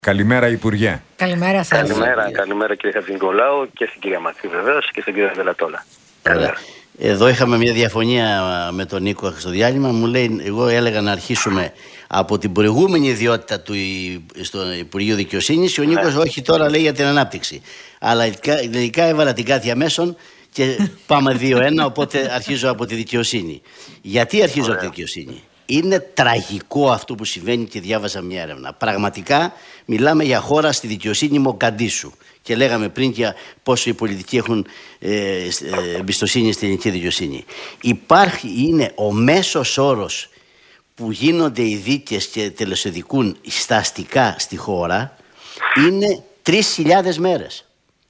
Καλημέρα, Υπουργέ. Καλημέρα σας. Καλημέρα κύριε Χατζηνικολάου και στην κυρία Μακρύ βεβαίως και στην κυρία Δελατόλα. Εδώ είχαμε μια διαφωνία με τον Νίκο στο διάλειμμα. Μου λέει, εγώ έλεγα να αρχίσουμε από την προηγούμενη ιδιότητα του στο Υπουργείο Δικαιοσύνης και ο Νίκος όχι, τώρα λέει για την ανάπτυξη. Αλλά τελικά έβαλα την Κάθια Μέσον και πάμε 2-1, οπότε αρχίζω από τη δικαιοσύνη. Γιατί αρχίζω από τη δικαιοσύνη? Είναι τραγικό αυτό που συμβαίνει και διάβαζα μια έρευνα. Πραγματικά μιλάμε για χώρα στη δικαιοσύνη Μογκαντίσου. Και λέγαμε πριν για πόσο οι πολιτικοί έχουν εμπιστοσύνη στην ελληνική δικαιοσύνη. Είναι ο μέσος όρος που γίνονται οι δίκες και τελεσοδικούν στα αστικά στη χώρα είναι 3.000 μέρες.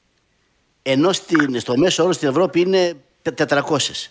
Ενώ στο μέσο όρο στην Ευρώπη είναι 400.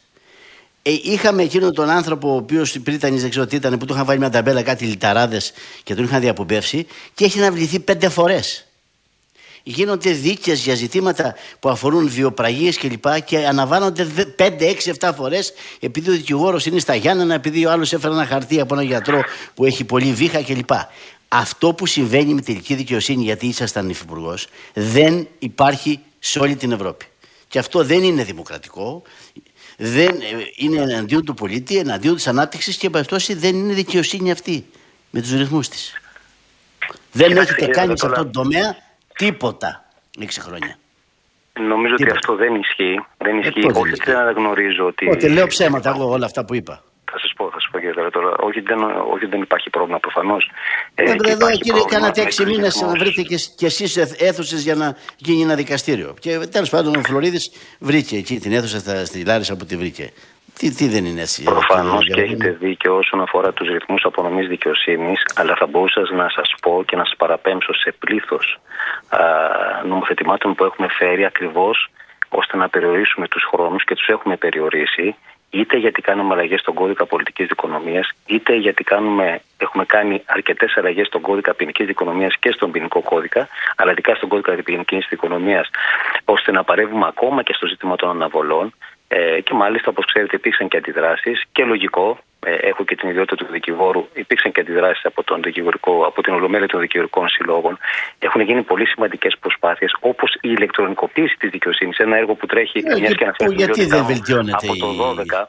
Είχαμε εκείνον τον άνθρωπο, ο οποίος πρίτανης, δεν ξέρω τι ήταν, που του είχαν βάλει μια ταμπέλα κάτι λιταράδες και τον είχαν διαποπεύσει και έχει αναβληθεί 5 φορές. Γίνονται δίκες για ζητήματα που αφορούν βιοπραγίες κλπ. Και αναβάλλονται 5, 6, 7 φορές επειδή ο δικηγόρος είναι στα Γιάννενα, επειδή ο άλλος έφερε ένα χαρτί από έναν γιατρό που έχει πολύ βήχα κλπ. Αυτό που συμβαίνει με τελική δικαιοσύνη, γιατί ήσασταν υφυπουργός, δεν υπάρχει σε όλη την Ευρώπη. Και αυτό δεν είναι δημοκρατικό. Δεν είναι εναντίον του πολίτη, εναντίον της ανάπτυξης και περιπτώσει δεν είναι δικαιοσύνη αυτή με τους ρυθμούς της. Δεν έχετε κάνει σε αυτόν τον τομέα τίποτα 6 χρόνια. Νομίζω ότι αυτό δεν ισχύει. Όχι ότι δεν αναγνωρίζω ότι... Ότι λέω ψέματα εγώ όλα αυτά που είπα. Θα σας πω κύριε Δελατόλα. Όχι δεν υπάρχει πρόβλημα προφανώς. Εδώ κύριε κάνατε 6 μήνες να βρείτε και εσείς αίθουσες για να γίνει ένα δικαστήριο. Και τέλος πάντων ο Φλωρίδης βρήκε εκεί την αίθουσα στη Λάρισα που τη βρήκε. Τι δεν είναι έτσι? Προφανώς και έχετε δίκιο όσον αφορά τους ρυθμούς απονομής δικαιοσύνης, αλλά θα μπορούσα να σας πω και να σας παραπέμψω σε πλήθος νομοθετημάτων που έχουμε φέρει ακριβώς ώστε να περιορίσουμε τους χρόνους και τους έχουμε περιορίσει, είτε γιατί κάνουμε αλλαγές στον κώδικα πολιτικής δικονομίας, είτε γιατί έχουμε κάνει αρκετές αλλαγές στον κώδικα ποινικής δικονομίας και στον ποινικό κώδικα, αλλά ειδικά στον κώδικα ποινικής δικονομίας, ώστε να παρεύουμε ακόμα και στο ζήτημα των αναβολών. Και μάλιστα, όπως ξέρετε, υπήρξαν και αντιδράσεις και λογικό. Έχω και την ιδιότητα του δικηγόρου. Υπήρξαν και αντιδράσεις από την Ολομέλεια των Δικηγορικών Συλλόγων. Έχουν γίνει πολύ σημαντικές προσπάθειες, όπως η ηλεκτρονικοποίηση της δικαιοσύνης. Ένα έργο που τρέχει μιας και γιατί δεν βελτιώνεται από το 2012,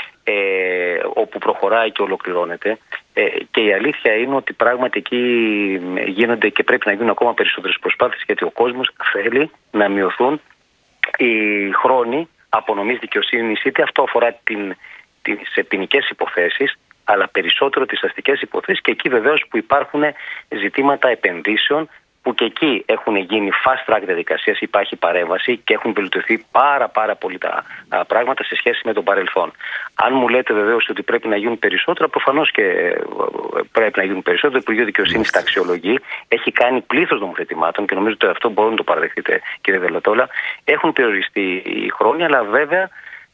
όπου προχωράει και ολοκληρώνεται. Και η αλήθεια είναι ότι πράγματι εκεί γίνονται και πρέπει να γίνουν ακόμα περισσότερες προσπάθειες, γιατί ο κόσμος θέλει να μειωθούν οι χρόνοι απονομής δικαιοσύνης, είτε αυτό αφορά τις ποινικές υποθέσεις, αλλά περισσότερο τις αστικές υποθέσεις, και εκεί βεβαίως που υπάρχουν ζητήματα επενδύσεων, που και εκεί έχουν γίνει fast track διαδικασίες, υπάρχει παρέμβαση και έχουν βελτιωθεί πάρα πολύ τα πράγματα σε σχέση με τον παρελθόν. Αν μου λέτε βεβαίως ότι πρέπει να γίνουν περισσότερα, προφανώς και πρέπει να γίνουν περισσότερα. Το Υπουργείο Δικαιοσύνης τα αξιολογεί, έχει κάνει πλήθος νομοθετημάτων και νομίζω ότι αυτό μπορούν να το παραδεχτείτε, κύριε Δελατόλα. Έχουν περιοριστεί οι χρόνοι, αλλά βέβαια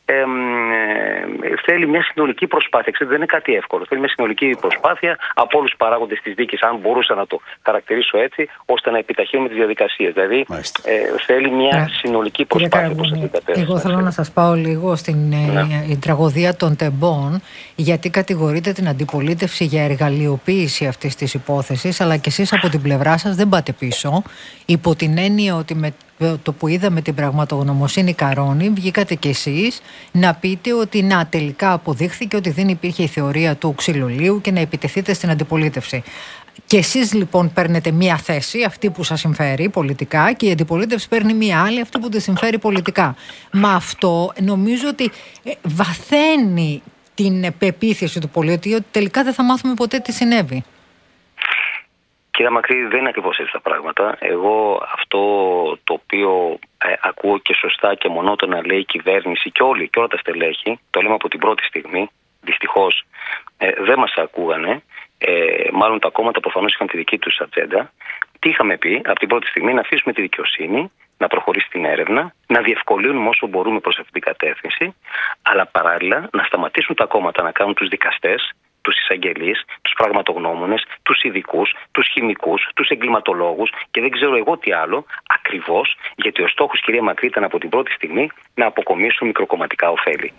θέλει μια συνολική προσπάθεια. Ξέρετε, δεν είναι κάτι εύκολο. Θέλει μια συνολική προσπάθεια από όλους τους παράγοντες της δίκης, αν μπορούσα να το χαρακτηρίσω έτσι, ώστε να επιταχύνουμε τις διαδικασίες. Δηλαδή, θέλει μια συνολική προσπάθεια. Εγώ θέλω να σας πάω λίγο στην τραγωδία των τεμπών, γιατί κατηγορείτε την αντιπολίτευση για εργαλειοποίηση αυτής της υπόθεσης, αλλά και εσείς από την πλευρά σας δεν πάτε πίσω, υπό την έννοια ότι με το που είδαμε την πραγματογνωμοσύνη Καρόνη, βγήκατε κι εσείς να πείτε ότι τελικά αποδείχθηκε ότι δεν υπήρχε η θεωρία του ξυλολίου και να επιτεθείτε στην αντιπολίτευση. Και εσείς λοιπόν παίρνετε μία θέση, αυτή που σας συμφέρει πολιτικά, και η αντιπολίτευση παίρνει μία άλλη, αυτή που της συμφέρει πολιτικά. Μα αυτό νομίζω ότι βαθαίνει την πεποίθηση του πολίτη ότι τελικά δεν θα μάθουμε ποτέ τι συνέβη. Κύριε Μακρύ, δεν είναι ακριβώς έτσι τα πράγματα. Εγώ αυτό το οποίο ακούω και σωστά και μονότονα λέει η κυβέρνηση και όλα τα στελέχη, το λέμε από την πρώτη στιγμή, δυστυχώς δεν μας ακούγανε. Μάλλον τα κόμματα προφανώς είχαν τη δική τους ατζέντα. Τι είχαμε πει από την πρώτη στιγμή? Να αφήσουμε τη δικαιοσύνη να προχωρήσει την έρευνα, να διευκολύνουμε όσο μπορούμε προς αυτή την κατεύθυνση, αλλά παράλληλα να σταματήσουν τα κόμματα να κάνουν τους δικαστές, τους εισαγγελείς, τους πραγματογνώμονες, τους ειδικούς, τους χημικούς, τους εγκληματολόγους και δεν ξέρω εγώ τι άλλο, ακριβώς γιατί ο στόχος, κυρία Μακρύ, ήταν από την πρώτη στιγμή να αποκομίσουν μικροκομματικά ωφέλη.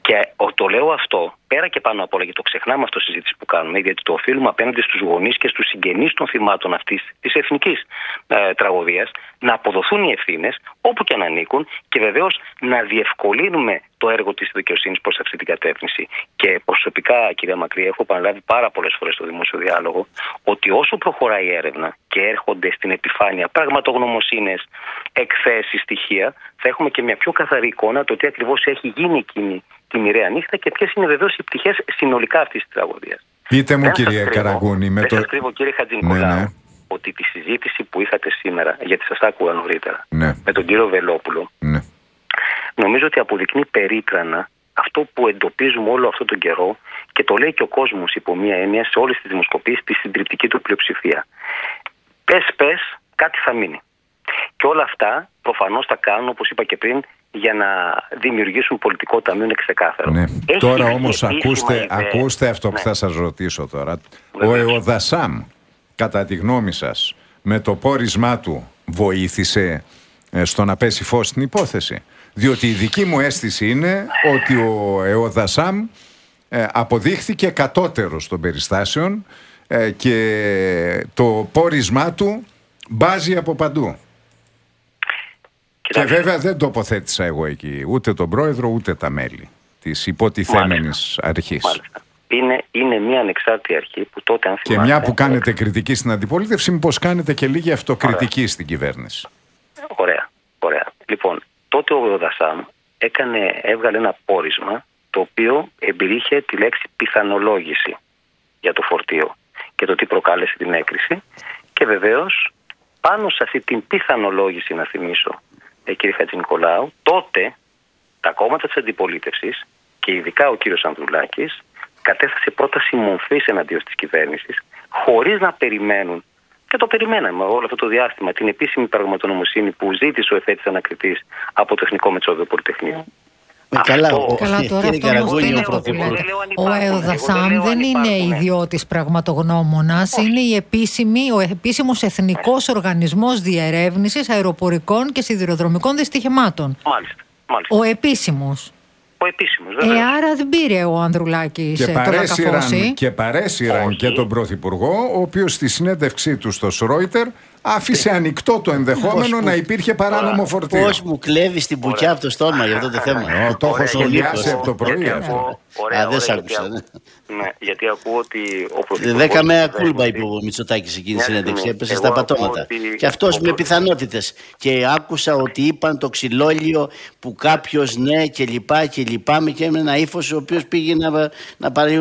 Και το λέω αυτό πέρα και πάνω απ' όλα, γιατί το ξεχνάμε αυτό στη συζήτηση που κάνουμε, γιατί το οφείλουμε απέναντι στους γονείς και στους συγγενείς των θυμάτων αυτής της εθνικής τραγωδίας, να αποδοθούν οι ευθύνες όπου και να ανήκουν και βεβαίως να διευκολύνουμε το έργο της δικαιοσύνης προς αυτή την κατεύθυνση. Και προσωπικά, κυρία Μακρύ, έχω επαναλάβει πάρα πολλές φορές στο δημόσιο διάλογο ότι όσο προχωράει η έρευνα και έρχονται στην επιφάνεια πραγματογνωμοσύνες, εκθέσεις, στοιχεία, θα έχουμε και μια πιο καθαρή εικόνα το τι ακριβώς έχει γίνει εκείνη τη μοιραία νύχτα και ποιες είναι βεβαίως οι πτυχές συνολικά αυτής της τραγωδίας. Πείτε μου, κύριε Καραγκούνη, δεν σας κρύβω, κύριε Χατζηνικολάου, ότι τη συζήτηση που είχατε σήμερα, γιατί σας άκουγα νωρίτερα, με τον κύριο Βελόπουλο, νομίζω ότι αποδεικνύει περίτρανα αυτό που εντοπίζουμε όλο αυτόν τον καιρό και το λέει και ο κόσμος υπό μία έννοια σε όλες τις δημοσκοπήσεις, τη συντριπτική του πλειοψηφία. Πες, κάτι θα μείνει. Και όλα αυτά προφανώς θα κάνουν, όπως είπα και πριν, για να δημιουργήσουν πολιτικό ταμείο, είναι ξεκάθαρο. Ναι. Τώρα όμως ακούστε αυτό που θα σας ρωτήσω τώρα. Ο ΕΟΔΑΣΑΜ, κατά τη γνώμη σας, με το πόρισμά του βοήθησε στο να πέσει φως στην υπόθεση? Διότι η δική μου αίσθηση είναι ότι ο ΕΟΔΑΣΑΜ αποδείχθηκε κατώτερος των περιστάσεων και το πόρισμά του μπάζει από παντού. Και βέβαια δεν τοποθέτησα εγώ εκεί ούτε τον πρόεδρο ούτε τα μέλη της υποτιθέμενης αρχής. Μάλιστα. Είναι μια ανεξάρτητη αρχή που τότε, αν θυμάστε, και μια που κάνετε κριτική στην αντιπολίτευση, μήπως κάνετε και λίγη αυτοκριτική στην κυβέρνηση? Ωραία. Λοιπόν, τότε ο ΕΟΔΑΣΑΜ έβγαλε ένα πόρισμα το οποίο εμπεριείχε τη λέξη πιθανολόγηση για το φορτίο και το τι προκάλεσε την έκρηση. Και βεβαίως πάνω σε αυτή την πιθανολόγηση, να θυμίσω, κύριε Χατζηνικολάου, τότε τα κόμματα της αντιπολίτευσης και ειδικά ο κύριος Ανδρουλάκης κατέθεσε πρόταση μομφής εναντίον της κυβέρνησης, χωρίς να περιμένουν, και το περιμέναμε όλο αυτό το διάστημα, την επίσημη πραγματογνωμοσύνη που ζήτησε ο εφέτης ανακριτής από το Εθνικό Μετσόβιο Πολυτεχνείο. Καλά, τώρα αυτό όμως δεν είναι αυτό που λέτε. Ο ΕΟΔΑΣΑΜ δεν είναι ιδιώτης πραγματογνώμονας, είναι ο επίσημος εθνικός οργανισμός διερεύνησης αεροπορικών και σιδηροδρομικών δυστυχημάτων. Μάλιστα. Ο επίσημος. Άρα δεν πήρε ο Ανδρουλάκης το λακαφώσει. Και παρέσυραν και τον Πρωθυπουργό, ο οποίος στη συνέντευξή του στο Σρόιτερ άφησε ανοιχτό το ενδεχόμενο να υπήρχε παράνομο φορτίο. Πώς μου κλέβει την πουκιά από το στόμα για αυτό το θέμα. Το έχω σχολιάσει από το πρωί αυτό. Δεν σ' άκουσα. Ναι, γιατί ακούω ότι ο Πρωθυπουργός... 10 μέρα κούλμπα είπε ο Μητσοτάκης εκείνη τη συνέντευξη, έπεσε στα πατώματα. Και αυτός με πιθανότητες. Και άκουσα ότι είπαν το ξυλόλιο που κάποιος ναι και λυπάμαι και με ένα ύφος ο οποίος πήγε να πάρει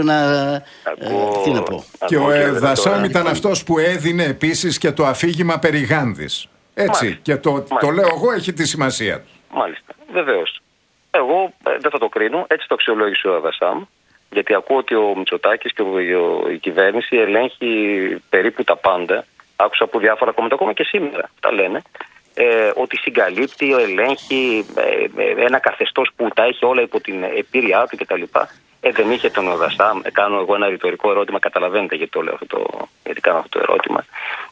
τι να πω. Και ο ΕΟΔΑΣΑΜ ήταν αυτός που έδινε επίσης και το αφήγημα περί Γάνδης. Έτσι. Μάλιστα. Και το λέω εγώ, έχει τη σημασία του. Μάλιστα. Βεβαίως. Εγώ δεν θα το κρίνω. Έτσι το αξιολόγησε ο ΕΟΔΑΣΑΜ. Γιατί ακούω ότι ο Μητσοτάκης και η κυβέρνηση ελέγχει περίπου τα πάντα. Άκουσα από διάφορα κόμματα, ακόμα και σήμερα τα λένε. Ότι συγκαλύπτει, ελέγχει ένα καθεστώς που τα έχει όλα υπό την επίρρειά του κτλ. Δεν είχε τον ΕΟΔΑΣΑΜ. Κάνω εγώ ένα ρητορικό ερώτημα, καταλαβαίνετε γιατί το λέω γιατί κάνω αυτό το ερώτημα.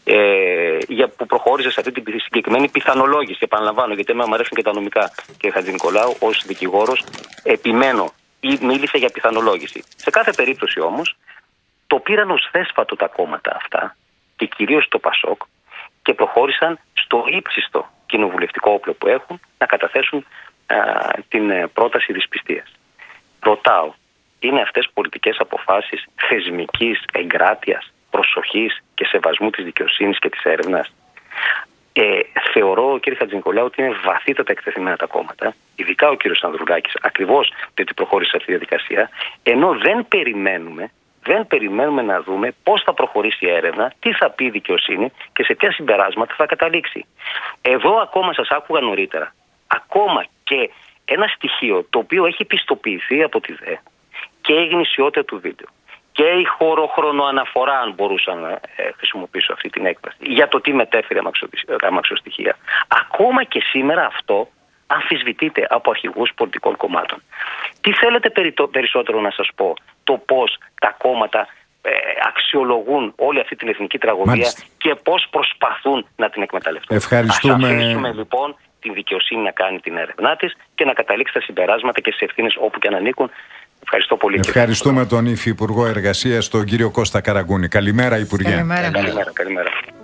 Που προχώρησε σε αυτή την συγκεκριμένη πιθανολόγηση. Επαναλαμβάνω, γιατί μου αρέσουν και τα νομικά, κύριε Χατζηνικολάου, ως δικηγόρος, επιμένω. Μίλησε για πιθανολόγηση. Σε κάθε περίπτωση όμως, το πήραν ως θέσφατο τα κόμματα αυτά και κυρίως το ΠΑΣΟΚ και προχώρησαν στο ύψιστο κοινοβουλευτικό όπλο που έχουν να καταθέσουν την πρόταση δυσπιστίας. Ρωτάω, είναι αυτές πολιτικές αποφάσεις θεσμικής εγκράτειας, προσοχής και σεβασμού της δικαιοσύνης και της έρευνας? Θεωρώ, κύριε Χατζηνικολάου, ότι είναι βαθύτατα εκτεθειμένα τα κόμματα, ειδικά ο κύριος Ανδρουλάκης, ακριβώς διότι προχώρησε σε αυτή τη διαδικασία, ενώ δεν περιμένουμε να δούμε πώς θα προχωρήσει η έρευνα, τι θα πει η δικαιοσύνη και σε ποια συμπεράσματα θα καταλήξει. Εδώ ακόμα σας άκουγα νωρίτερα, ακόμα και ένα στοιχείο το οποίο έχει πιστοποιηθεί από τη ΔΕ και η γνησιότητα του βίντεο και η χωροχρονοαναφορά, αν μπορούσα να χρησιμοποιήσω αυτή την έκφραση, για το τι μετέφερε αμαξοστοιχεία. Ακόμα και σήμερα αυτό αμφισβητείται από αρχηγούς πολιτικών κομμάτων. Τι θέλετε περισσότερο να σας πω? Το πώς τα κόμματα αξιολογούν όλη αυτή την εθνική τραγωδία. Μάλιστα. Και πώς προσπαθούν να την εκμεταλλευτούν. Ευχαριστούμε. Ας αφήσουμε λοιπόν την δικαιοσύνη δικαιοσύνη να κάνει την έρευνά της και να καταλήξει στα συμπεράσματα και στις ευθύνες όπου και αν ανήκουν. Ευχαριστώ πολύ. Ευχαριστούμε τον Υφυπουργό Εργασίας, τον κύριο Κώστα Καραγκούνη. Καλημέρα, Υπουργέ. Καλημέρα.